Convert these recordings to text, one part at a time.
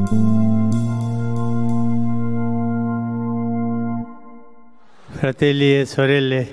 Fratelli e sorelle,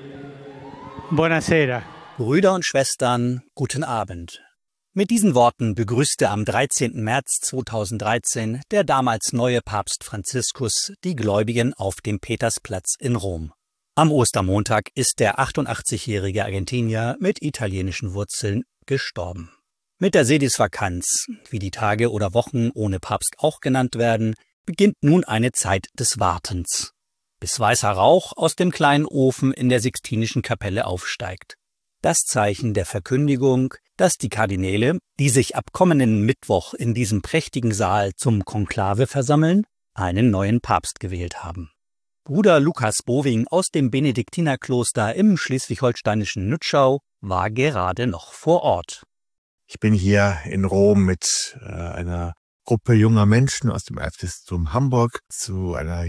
buonasera. Brüder und Schwestern, guten Abend. Mit diesen Worten begrüßte am 13. März 2013 der damals neue Papst Franziskus die Gläubigen auf dem Petersplatz in Rom. Am Ostermontag ist der 88-jährige Argentinier mit italienischen Wurzeln gestorben. Mit der Sedisvakanz, wie die Tage oder Wochen ohne Papst auch genannt werden, beginnt nun eine Zeit des Wartens, bis weißer Rauch aus dem kleinen Ofen in der Sixtinischen Kapelle aufsteigt. Das Zeichen der Verkündigung, dass die Kardinäle, die sich ab kommenden Mittwoch in diesem prächtigen Saal zum Konklave versammeln, einen neuen Papst gewählt haben. Bruder Lukas Boving aus dem Benediktinerkloster im schleswig-holsteinischen Nützschau war gerade noch vor Ort. Ich bin hier in Rom mit einer Gruppe junger Menschen aus dem Erzbistum Hamburg zu einer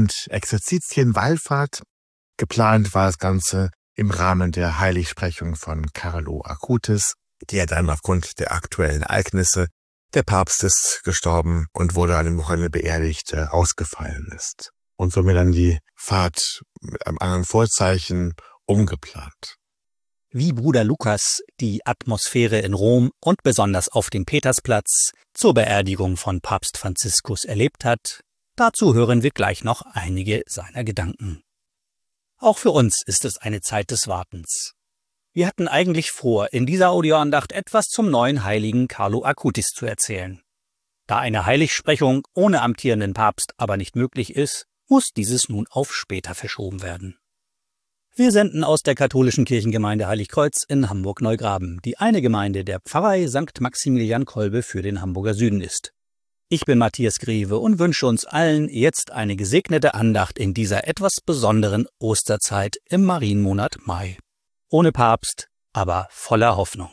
Jugendexerzitienwallfahrt. Geplant war das Ganze im Rahmen der Heiligsprechung von Carlo Acutis, der dann aufgrund der aktuellen Ereignisse, der Papst ist gestorben und wurde an dem Wochenende beerdigt, ausgefallen ist. Und somit dann die Fahrt mit einem anderen Vorzeichen umgeplant. Wie Bruder Lukas die Atmosphäre in Rom und besonders auf dem Petersplatz zur Beerdigung von Papst Franziskus erlebt hat, dazu hören wir gleich noch einige seiner Gedanken. Auch für uns ist es eine Zeit des Wartens. Wir hatten eigentlich vor, in dieser Audioandacht etwas zum neuen Heiligen Carlo Acutis zu erzählen. Da eine Heiligsprechung ohne amtierenden Papst aber nicht möglich ist, muss dieses nun auf später verschoben werden. Wir senden aus der katholischen Kirchengemeinde Heiligkreuz in Hamburg-Neugraben, die eine Gemeinde der Pfarrei St. Maximilian Kolbe für den Hamburger Süden ist. Ich bin Matthias Greve und wünsche uns allen jetzt eine gesegnete Andacht in dieser etwas besonderen Osterzeit im Marienmonat Mai. Ohne Papst, aber voller Hoffnung.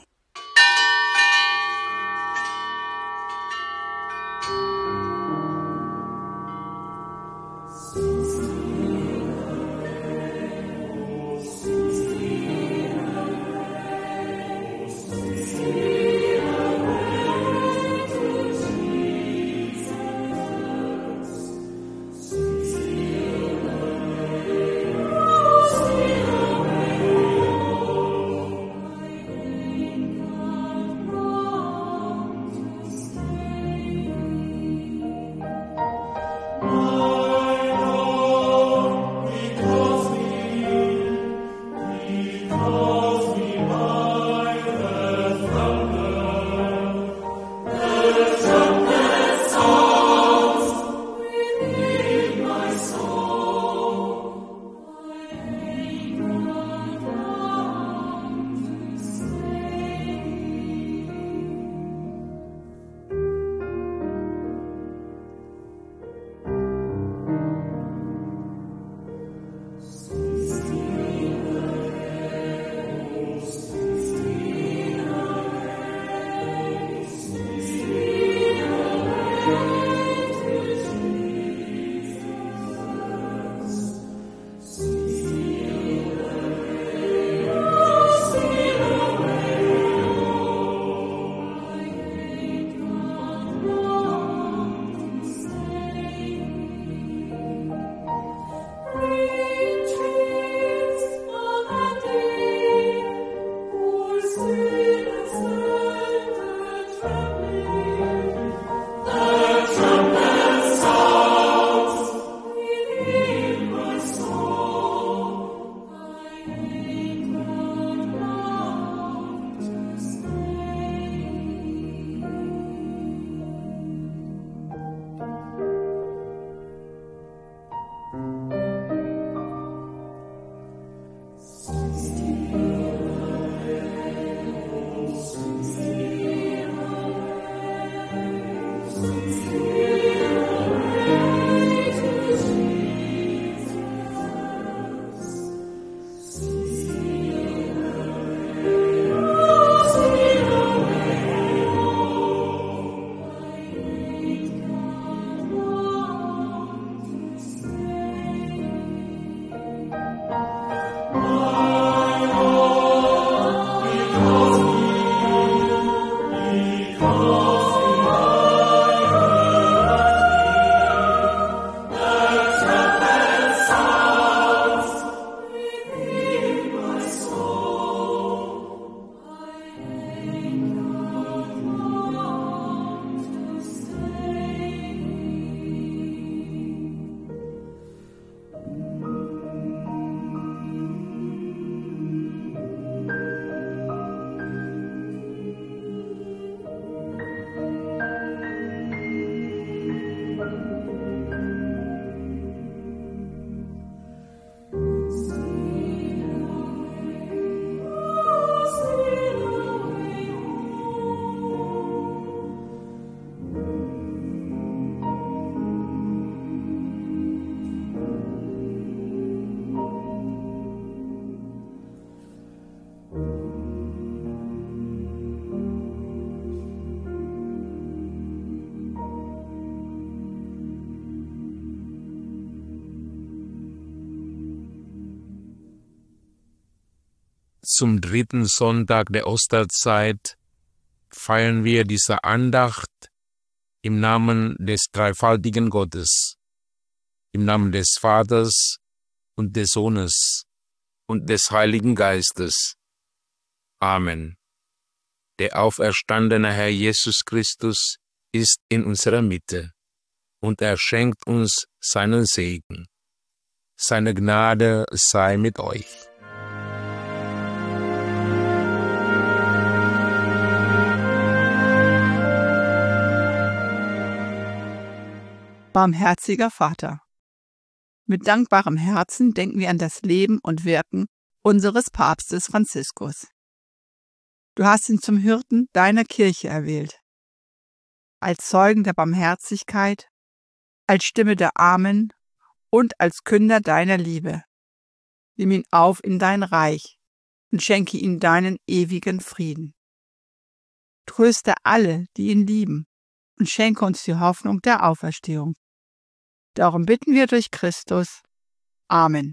zum 3. Sonntag der Osterzeit feiern wir diese Andacht im Namen des dreifaltigen Gottes, im Namen des Vaters und des Sohnes und des Heiligen Geistes. Amen. Der auferstandene Herr Jesus Christus ist in unserer Mitte und er schenkt uns seinen Segen. Seine Gnade sei mit euch. Barmherziger Vater, mit dankbarem Herzen denken wir an das Leben und Wirken unseres Papstes Franziskus. Du hast ihn zum Hirten deiner Kirche erwählt, als Zeugen der Barmherzigkeit, als Stimme der Armen und als Künder deiner Liebe. Nimm ihn auf in dein Reich und schenke ihm deinen ewigen Frieden. Tröste alle, die ihn lieben, und schenke uns die Hoffnung der Auferstehung. Darum bitten wir durch Christus. Amen.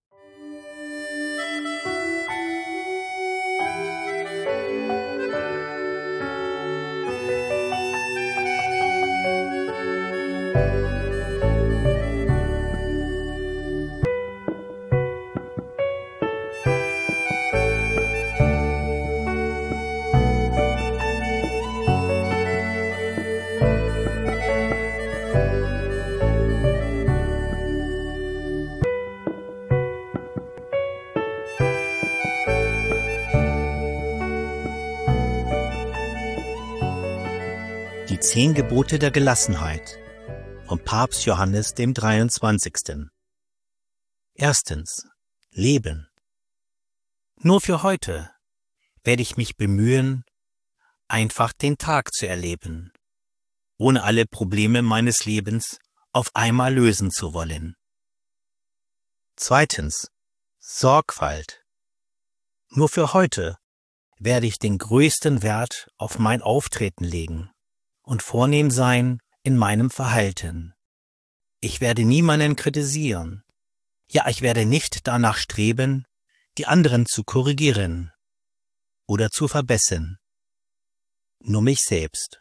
Die 10 Gebote der Gelassenheit vom Papst Johannes dem 23. Erstens. Leben. Nur für heute werde ich mich bemühen, einfach den Tag zu erleben, ohne alle Probleme meines Lebens auf einmal lösen zu wollen. Zweitens. Sorgfalt. Nur für heute werde ich den größten Wert auf mein Auftreten legen und vornehm sein in meinem Verhalten. Ich werde niemanden kritisieren. Ja, ich werde nicht danach streben, die anderen zu korrigieren oder zu verbessern. Nur mich selbst.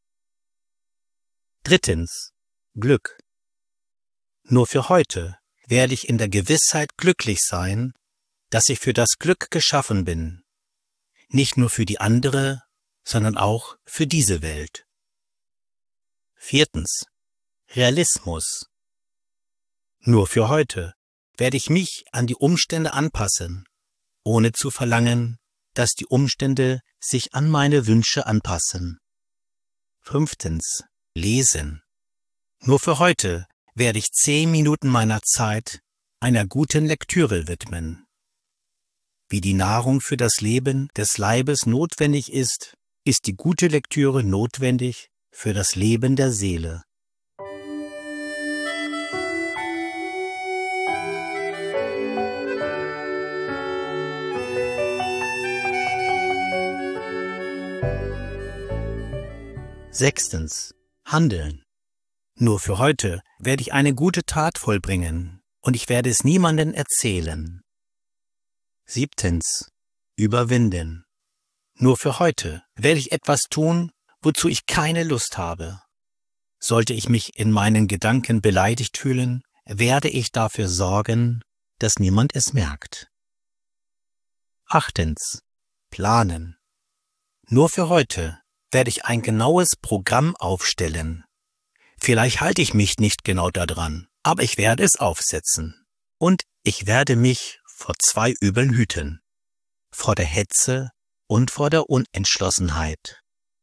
Drittens. Glück. Nur für heute werde ich in der Gewissheit glücklich sein, dass ich für das Glück geschaffen bin. Nicht nur für die andere, sondern auch für diese Welt. Viertens. Realismus. Nur für heute werde ich mich an die Umstände anpassen, ohne zu verlangen, dass die Umstände sich an meine Wünsche anpassen. Fünftens. Lesen. Nur für heute werde ich 10 Minuten meiner Zeit einer guten Lektüre widmen. Wie die Nahrung für das Leben des Leibes notwendig ist, ist die gute Lektüre notwendig für das Leben der Seele. Sechstens. Handeln. Nur für heute werde ich eine gute Tat vollbringen und ich werde es niemandem erzählen. Siebtens. Überwinden. Nur für heute werde ich etwas tun, wozu ich keine Lust habe. Sollte ich mich in meinen Gedanken beleidigt fühlen, werde ich dafür sorgen, dass niemand es merkt. Achtens. Planen. Nur für heute werde ich ein genaues Programm aufstellen. Vielleicht halte ich mich nicht genau daran, aber ich werde es aufsetzen. Und ich werde mich vor 2 Übeln hüten. Vor der Hetze und vor der Unentschlossenheit.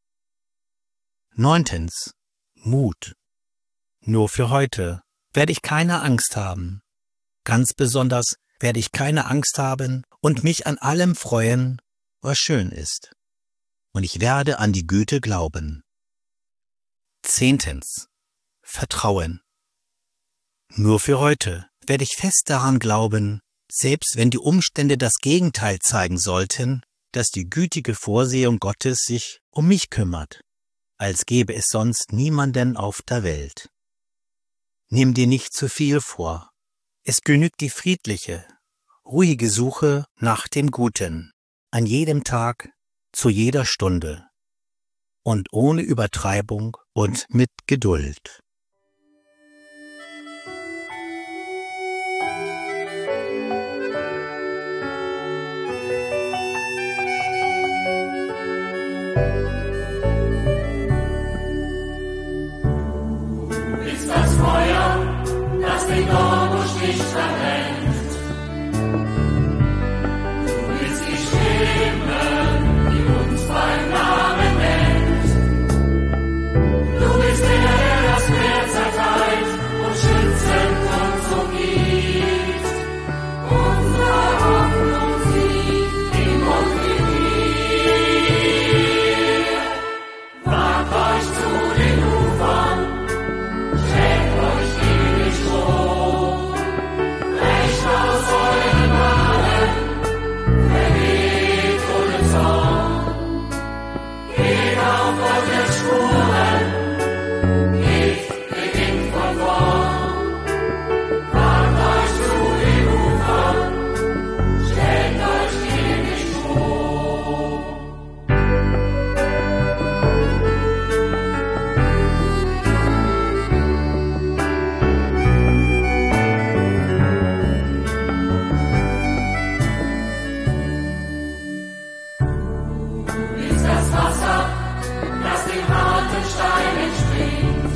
Neuntens. Mut. Nur für heute werde ich keine Angst haben. Ganz besonders werde ich keine Angst haben und mich an allem freuen, was schön ist. Und ich werde an die Güte glauben. Zehntens. Vertrauen. Nur für heute werde ich fest daran glauben, selbst wenn die Umstände das Gegenteil zeigen sollten, dass die gütige Vorsehung Gottes sich um mich kümmert, als gäbe es sonst niemanden auf der Welt. Nimm dir nicht zu viel vor. Es genügt die friedliche, ruhige Suche nach dem Guten. an jedem Tag, zu jeder Stunde und ohne Übertreibung und mit Geduld. Das Feuer, das den Dornbusch nicht verbrennt. Du bist die Stimme, die uns beim Namen nennt. Du bist der das Meer zerteilt und schützend uns umgibt. Unsere Hoffnung sieht in und in dir. Wagt euch zu den Ufern, stellt euch gegen den Strom, brecht aus euren Malen, vergeht ohne Zorn. Geht auf Gottes Spuren, geht, beginnt von vorn. Wagt euch zu den Ufern, stellt euch gegen den Strom. Ist das Wasser, das den harten Stein entspringt.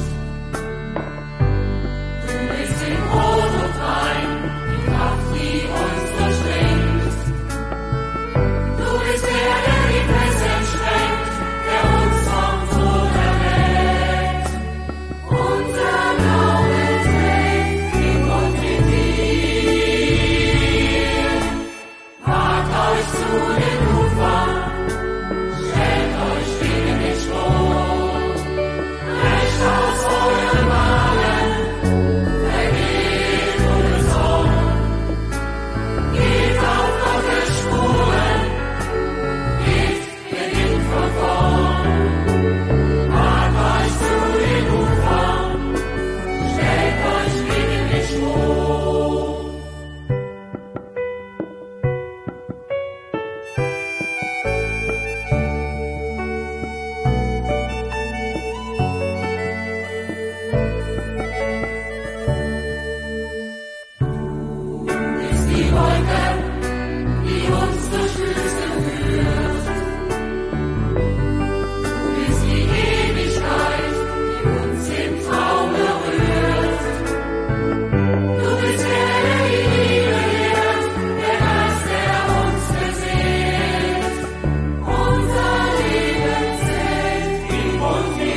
Du bist in Brot und Wein, die Kraft, die uns durchdringt. Du bist der die Fesseln sprengt, der uns vom Tod erweckt. Unser Glaube trägt in und in dir. Wagt euch zu den Ufern, stellt euch gegen den Strom, brecht aus euren Malen, vergeht ohne Zorn. Geht auf Gottes Spuren, geht, beginnt von vorn. Wagt euch zu den Ufern, stellt euch gegen den Strom. Ist die Wolke, die uns durch Wüste führt. Du bist die Ewigkeit, die uns im Traum berührt. Du bist der die Liebe lehrt, der Geist, der uns beseelt. Unser Leben zählt in und in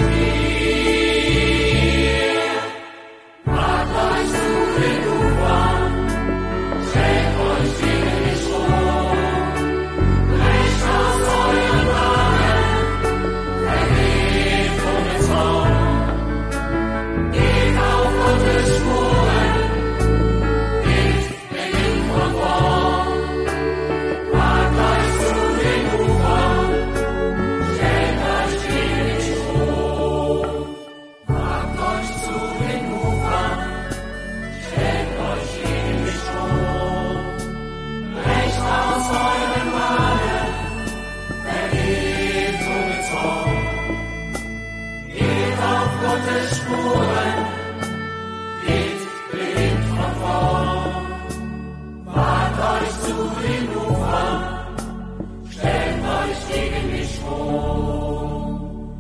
dir. Wagt euch zu den Ufern, stellt euch gegen den Strom, brecht aus euren Malen, vergeht ohne Zorn. Geht auf Gottes Spuren, geht, beginnt von vorn. Wagt euch zu den Ufern, stellt euch gegen den Strom. Wagt euch zu den Ufern, stellt euch gegen den Strom. Brecht aus euren Malen, vergeht ohne Zorn. Geht auf Gottes Spuren, geht, beginnt von vorn. Wagt euch zu den Ufern, stellt euch gegen den Strom.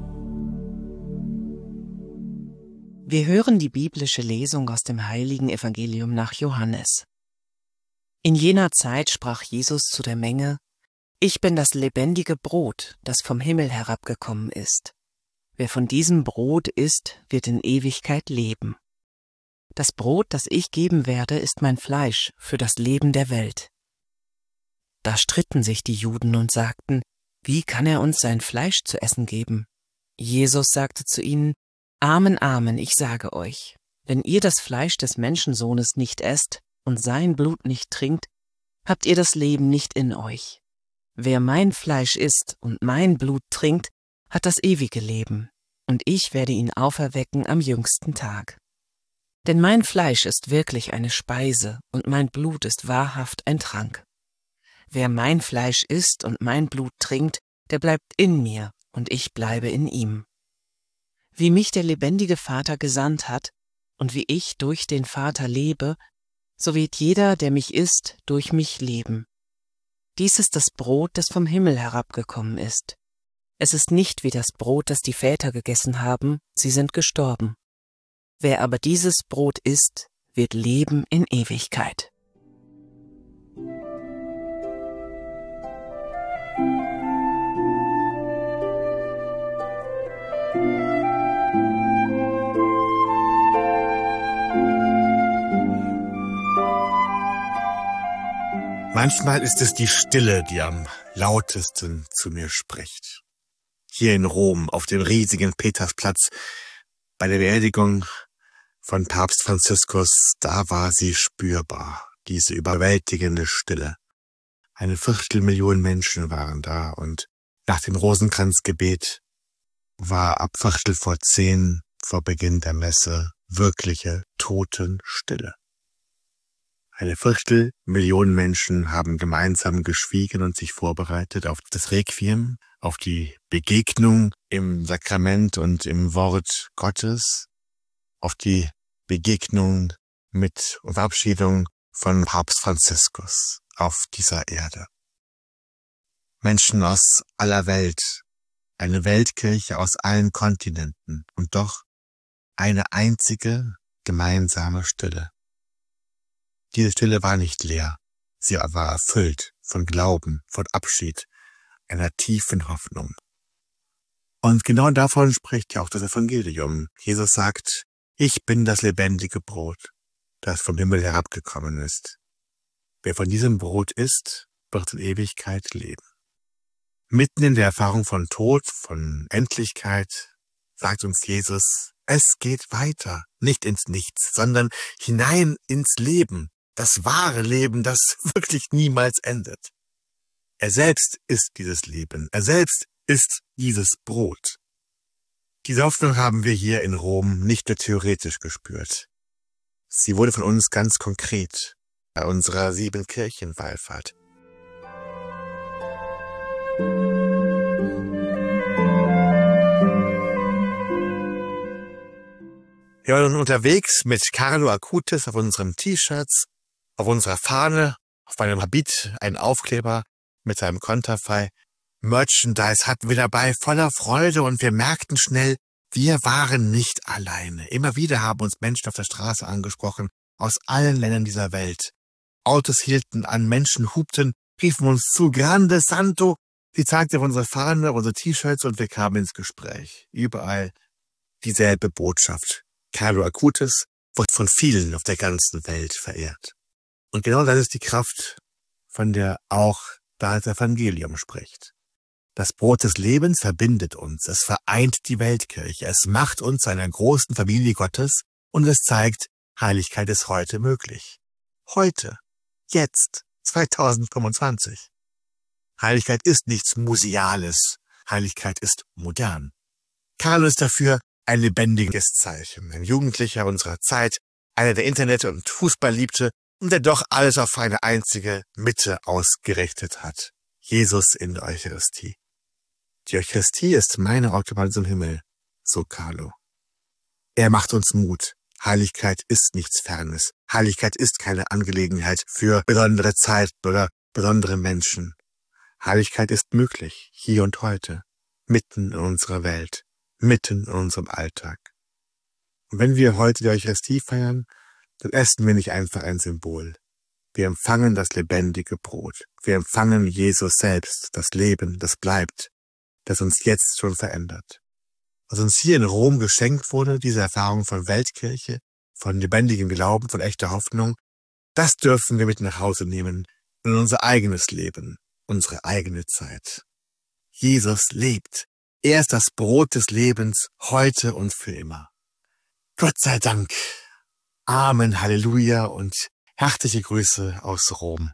Wir hören die biblische Lesung aus dem heiligen Evangelium nach Johannes. In jener Zeit sprach Jesus zu der Menge: Ich bin das lebendige Brot, das vom Himmel herabgekommen ist. Wer von diesem Brot isst, wird in Ewigkeit leben. Das Brot, das ich geben werde, ist mein Fleisch für das Leben der Welt. Da stritten sich die Juden und sagten: Wie kann er uns sein Fleisch zu essen geben? Jesus sagte zu ihnen: Amen, Amen, ich sage euch, wenn ihr das Fleisch des Menschensohnes nicht esst und sein Blut nicht trinkt, habt ihr das Leben nicht in euch. Wer mein Fleisch isst und mein Blut trinkt, hat das ewige Leben, und ich werde ihn auferwecken am jüngsten Tag. Denn mein Fleisch ist wirklich eine Speise, und mein Blut ist wahrhaft ein Trank. wer mein Fleisch isst und mein Blut trinkt, der bleibt in mir und ich bleibe in ihm. Wie mich der lebendige Vater gesandt hat und wie ich durch den Vater lebe, so wird jeder, der mich isst, durch mich leben. Dies ist das Brot, das vom Himmel herabgekommen ist. Es ist nicht wie das Brot, das die Väter gegessen haben, sie sind gestorben. Wer aber dieses Brot isst, wird leben in Ewigkeit. Manchmal ist es die Stille, die am lautesten zu mir spricht. Hier in Rom, auf dem riesigen Petersplatz, bei der Beerdigung von Papst Franziskus, da war sie spürbar, diese überwältigende Stille. 250.000 Menschen waren da und nach dem Rosenkranzgebet war ab 9:15 vor Beginn der Messe wirkliche Totenstille. 250.000 Menschen haben gemeinsam geschwiegen und sich vorbereitet auf das Requiem, auf die Begegnung im Sakrament und im Wort Gottes, auf die Begegnung mit und Verabschiedung von Papst Franziskus auf dieser Erde. Menschen aus aller Welt, eine Weltkirche aus allen Kontinenten und doch eine einzige gemeinsame Stille. Diese Stille war nicht leer, sie war erfüllt von Glauben, von Abschied, einer tiefen Hoffnung. Und genau davon spricht ja auch das Evangelium. Jesus sagt, ich bin das lebendige Brot, das vom Himmel herabgekommen ist. Wer von diesem Brot isst, wird in Ewigkeit leben. Mitten in der Erfahrung von Tod, von Endlichkeit, sagt uns Jesus, es geht weiter, nicht ins Nichts, sondern hinein ins Leben. Das wahre Leben, das wirklich niemals endet. Er selbst ist dieses Leben. Er selbst ist dieses Brot. Diese Hoffnung haben wir hier in Rom nicht nur theoretisch gespürt. Sie wurde von uns ganz konkret bei unserer 7-Kirchen-Wallfahrt. Wir waren unterwegs mit Carlo Acutis auf unserem T-Shirts, auf unserer Fahne, auf meinem Habit, einen Aufkleber mit seinem Konterfei. Merchandise hatten wir dabei, voller Freude, und wir merkten schnell, wir waren nicht alleine. Immer wieder haben uns Menschen auf der Straße angesprochen, aus allen Ländern dieser Welt. Autos hielten an, Menschen hupten, riefen uns zu, Grande Santo. Sie zeigte auf unsere Fahne, unsere T-Shirts, und wir kamen ins Gespräch. Überall dieselbe Botschaft. Carlo Acutis wird von vielen auf der ganzen Welt verehrt. Und genau das ist die Kraft, von der auch das Evangelium spricht. Das Brot des Lebens verbindet uns, es vereint die Weltkirche, es macht uns zu einer großen Familie Gottes und es zeigt, Heiligkeit ist heute möglich. Heute, jetzt, 2025. Heiligkeit ist nichts Museales, Heiligkeit ist modern. Carlo ist dafür ein lebendiges Zeichen, ein Jugendlicher unserer Zeit, einer, der Internet und Fußball liebte und der doch alles auf eine einzige Mitte ausgerichtet hat. Jesus in der Eucharistie. Die Eucharistie ist meine Autobahn zum Himmel, so Carlo. Er macht uns Mut. Heiligkeit ist nichts Fernes. Heiligkeit ist keine Angelegenheit für besondere Zeit oder besondere Menschen. Heiligkeit ist möglich, hier und heute, mitten in unserer Welt, mitten in unserem Alltag. Und wenn wir heute die Eucharistie feiern, dann essen wir nicht einfach ein Symbol. Wir empfangen das lebendige Brot. Wir empfangen Jesus selbst, das Leben, das bleibt, das uns jetzt schon verändert. Was uns hier in Rom geschenkt wurde, diese Erfahrung von Weltkirche, von lebendigem Glauben, von echter Hoffnung, das dürfen wir mit nach Hause nehmen in unser eigenes Leben, unsere eigene Zeit. Jesus lebt. Er ist das Brot des Lebens, heute und für immer. Gott sei Dank. Amen, Halleluja und herzliche Grüße aus Rom.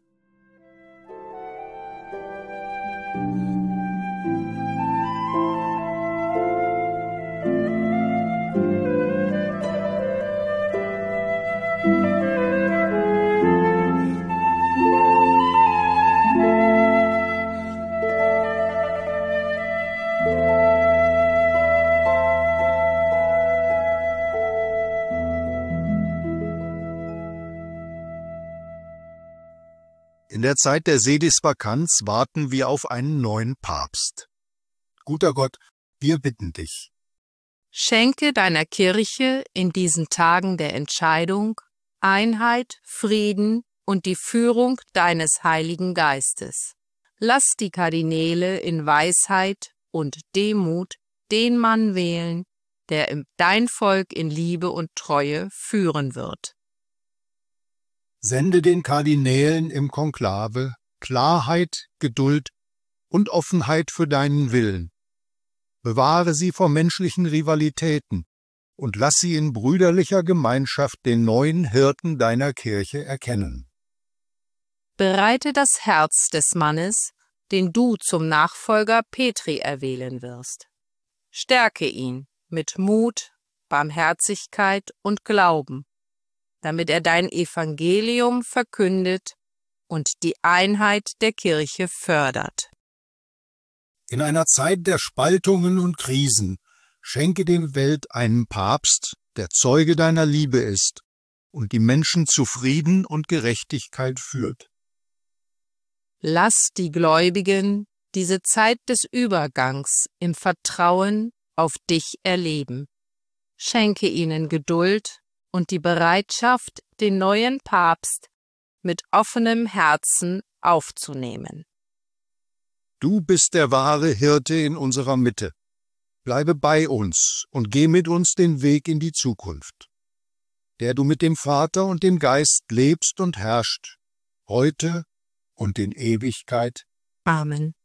In der Zeit der Sedisvakanz warten wir auf einen neuen Papst. Guter Gott, wir bitten dich. Schenke deiner Kirche in diesen Tagen der Entscheidung Einheit, Frieden und die Führung deines Heiligen Geistes. Lass die Kardinäle in Weisheit und Demut den Mann wählen, der dein Volk in Liebe und Treue führen wird. Sende den Kardinälen im Konklave Klarheit, Geduld und Offenheit für deinen Willen. Bewahre sie vor menschlichen Rivalitäten und lass sie in brüderlicher Gemeinschaft den neuen Hirten deiner Kirche erkennen. Bereite das Herz des Mannes, den du zum Nachfolger Petri erwählen wirst. Stärke ihn mit Mut, Barmherzigkeit und Glauben, damit er dein Evangelium verkündet und die Einheit der Kirche fördert. In einer Zeit der Spaltungen und Krisen schenke der Welt einen Papst, der Zeuge deiner Liebe ist und die Menschen zu Frieden und Gerechtigkeit führt. Lass die Gläubigen diese Zeit des Übergangs im Vertrauen auf dich erleben. Schenke ihnen Geduld und die Bereitschaft, den neuen Papst mit offenem Herzen aufzunehmen. Du bist der wahre Hirte in unserer Mitte. Bleibe bei uns und geh mit uns den Weg in die Zukunft, der du mit dem Vater und dem Geist lebst und herrscht, heute und in Ewigkeit. Amen.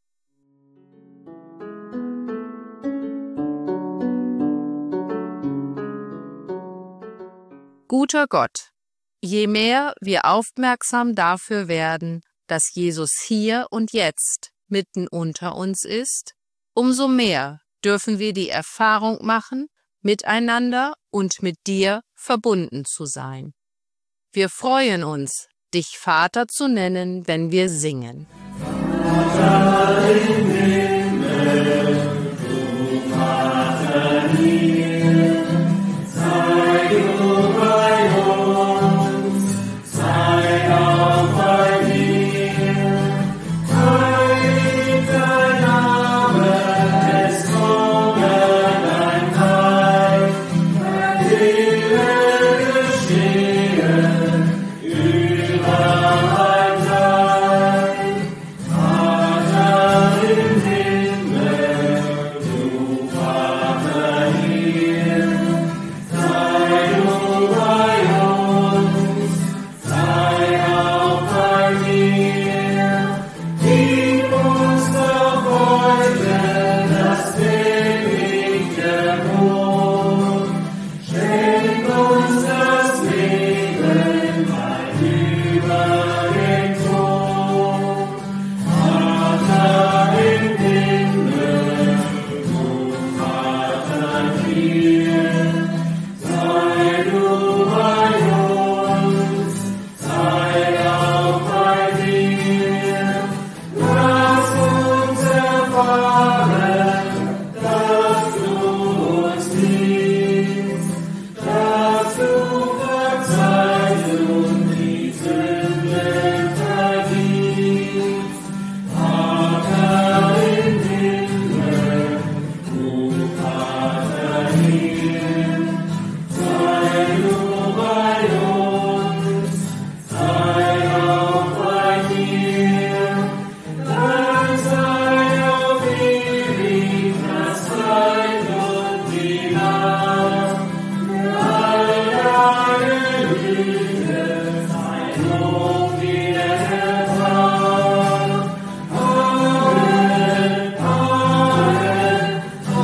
Guter Gott, je mehr wir aufmerksam dafür werden, dass Jesus hier und jetzt mitten unter uns ist, umso mehr dürfen wir die Erfahrung machen, miteinander und mit dir verbunden zu sein. Wir freuen uns, dich Vater zu nennen, wenn wir singen. Vater im Himmel, du Vater hier, sei du bei uns, sei auch bei dir. Heilig dein Name, es komme dein Reich, dein Wille geschehe, überall sein. Vater im Himmel, du Vater hier, sei du bei uns, sei auch bei mir. Gib uns doch heute das tägliche Brot, schenk uns das Leben weit über den Tod. Vater im Himmel, du Vater hier, sei du bei uns, sei auch bei dir. Lass uns erfahren, dass du uns liebst, dass du verzeihst und die Sünden vergibst. Vater im Himmel, du Vater hier, sei du bei uns, sei auch bei dir. Dann sei auf ewig das Reich und die Macht, alle deine Güte, sein Lob wird erfahren. Amen, Amen,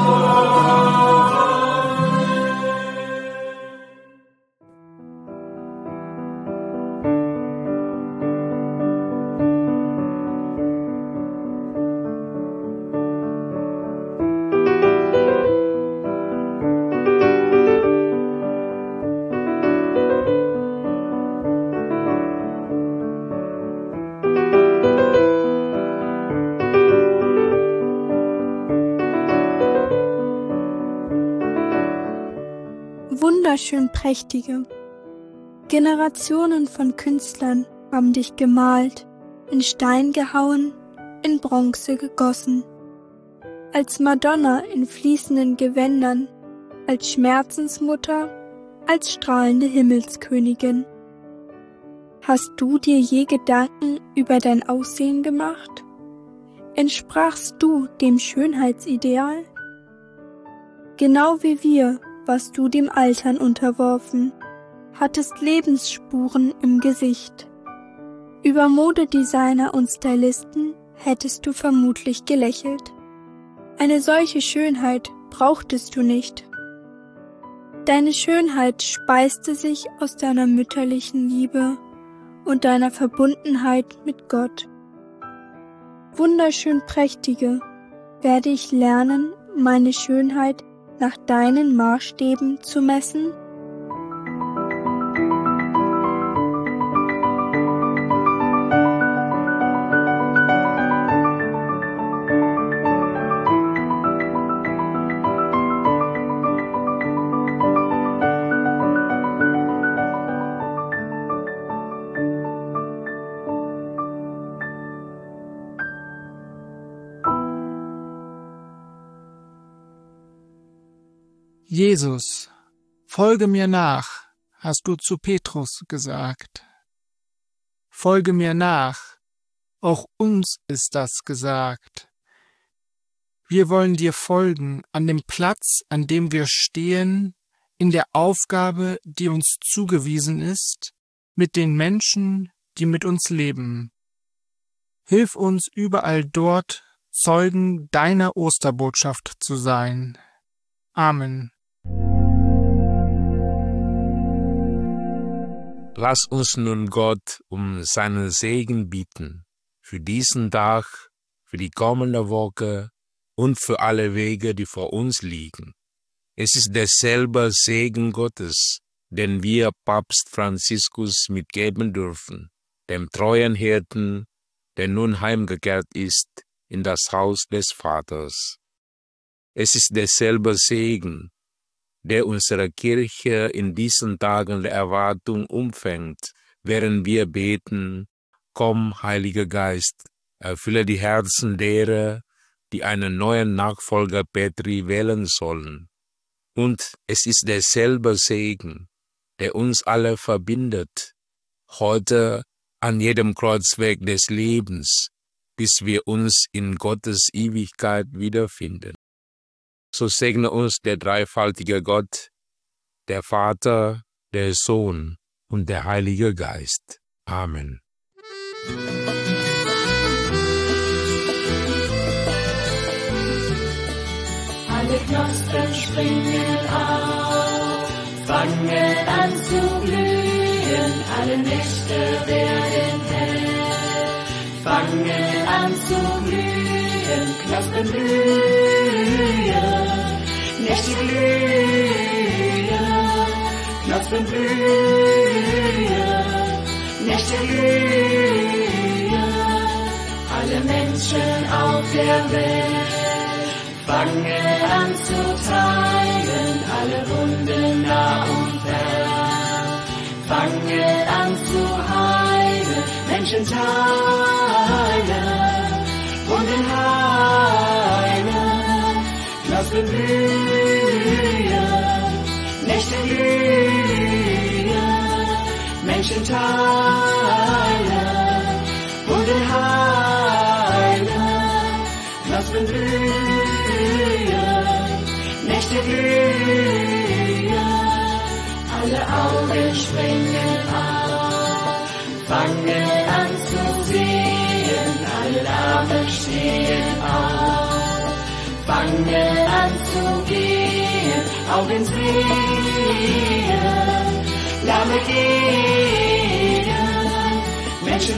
Wunderschön prächtige. Generationen von Künstlern haben dich gemalt, in Stein gehauen, in Bronze gegossen. Als Madonna in fließenden Gewändern, als Schmerzensmutter, als strahlende Himmelskönigin. Hast du dir je Gedanken über dein Aussehen gemacht? Entsprachst du dem Schönheitsideal? Genau wie wir warst du dem Altern unterworfen, hattest Lebensspuren im Gesicht. Über Modedesigner und Stylisten hättest du vermutlich gelächelt. Eine solche Schönheit brauchtest du nicht. Deine Schönheit speiste sich aus deiner mütterlichen Liebe und deiner Verbundenheit mit Gott. Wunderschön Prächtige, werde ich lernen, meine Schönheit nach deinen Maßstäben zu messen? Jesus, folge mir nach, hast du zu Petrus gesagt. Folge mir nach, auch uns ist das gesagt. Wir wollen dir folgen an dem Platz, an dem wir stehen, in der Aufgabe, die uns zugewiesen ist, mit den Menschen, die mit uns leben. Hilf uns überall dort, Zeugen deiner Osterbotschaft zu sein. Amen. Lass uns nun Gott um seinen Segen bitten, für diesen Tag, für die kommende Woche und für alle Wege, die vor uns liegen. Es ist derselbe Segen Gottes, den wir Papst Franziskus mitgeben dürfen, dem treuen Hirten, der nun heimgekehrt ist in das Haus des Vaters. Es ist derselbe Segen, der unsere Kirche in diesen Tagen der Erwartung umfängt, während wir beten: Komm, Heiliger Geist, erfülle die Herzen derer, die einen neuen Nachfolger Petri wählen sollen. Und es ist derselbe Segen, der uns alle verbindet, heute an jedem Kreuzweg des Lebens, bis wir uns in Gottes Ewigkeit wiederfinden. So segne uns der dreifaltige Gott, der Vater, der Sohn und der Heilige Geist. Amen. Alle Knospen springen auf, fangen an zu blühen, alle Nächte werden hell, fangen an zu blühen, Knospen blühen. Nächte glühen, Knospen blühen, Nächte glühen, alle Menschen auf der Welt fangen an zu teilen, alle Wunden nah und fern, fangen an zu heilen, Menschen teilen, Wunden heilen, Knospen blühen, Nächte glühen, Menschen teilen, Wunden heilen, Knospen blühen, Nächte glühen, alle Augen springen auf, fangen an zu sehen, alle Arme stehen auf, fangen an zu gehen, Augen sehen, Lahme gehen, Menschen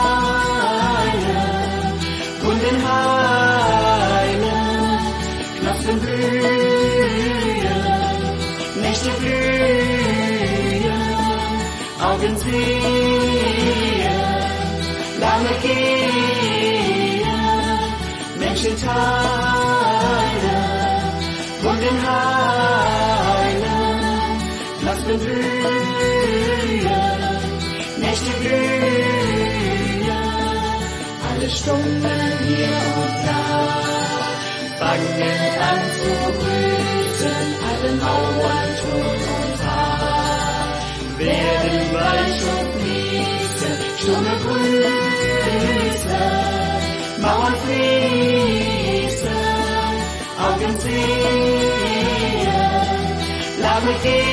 teilen, Wunden heilen, Knospen blühen, Nächte glühen, Augen sehen, Lahme gehen, Menschen teilen, Wunden heilen, Knospen blühen, Nächte glühen, Dunkle Stunden hier und da fangen an zu brüten, alle Mauern, Tod und Haar werden weich und fließen, Stürme grüßen, Mauern fließen, Augen sehen, Lahme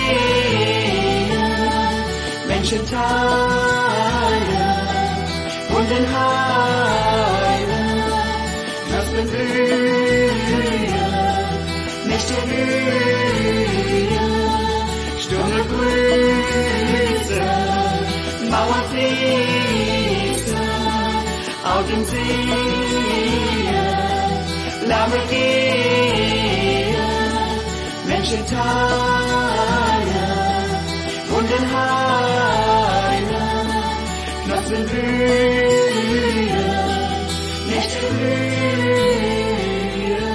gehen, Menschen teilen, Wunden heilen, Knospen blühen, Nächte blühen, Stürme grüßen, Mauern fließen, Augen sehen, Lahme gehen, Menschen teilen, Wunden heilen, Knospen blühen, Nächte blühen.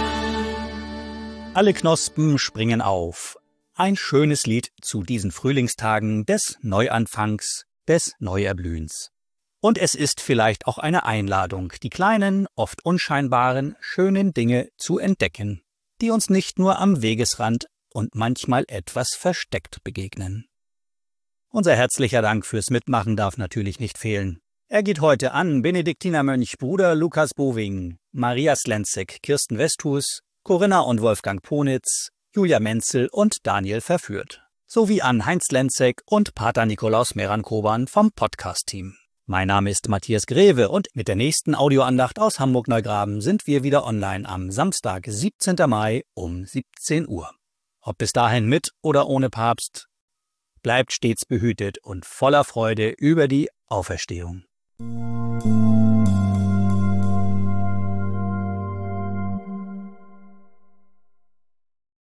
Alle Knospen springen auf. Ein schönes Lied zu diesen Frühlingstagen des Neuanfangs, des Neuerblühens. Und es ist vielleicht auch eine Einladung, die kleinen, oft unscheinbaren, schönen Dinge zu entdecken, die uns nicht nur am Wegesrand und manchmal etwas versteckt begegnen. Unser herzlicher Dank fürs Mitmachen darf natürlich nicht fehlen. Er geht heute an Benediktinermönch Bruder Lukas Bowing, Maria Slenzek, Kirsten Westhus, Corinna und Wolfgang Ponitz, Julia Menzel und Daniel Verführt, sowie an Heinz Lenzek und Pater Nikolaus Meran-Koban vom Podcast-Team. Mein Name ist Matthias Greve und mit der nächsten Audioandacht aus Hamburg-Neugraben sind wir wieder online am Samstag, 17. Mai um 17 Uhr. Ob bis dahin mit oder ohne Papst, bleibt stets behütet und voller Freude über die Auferstehung.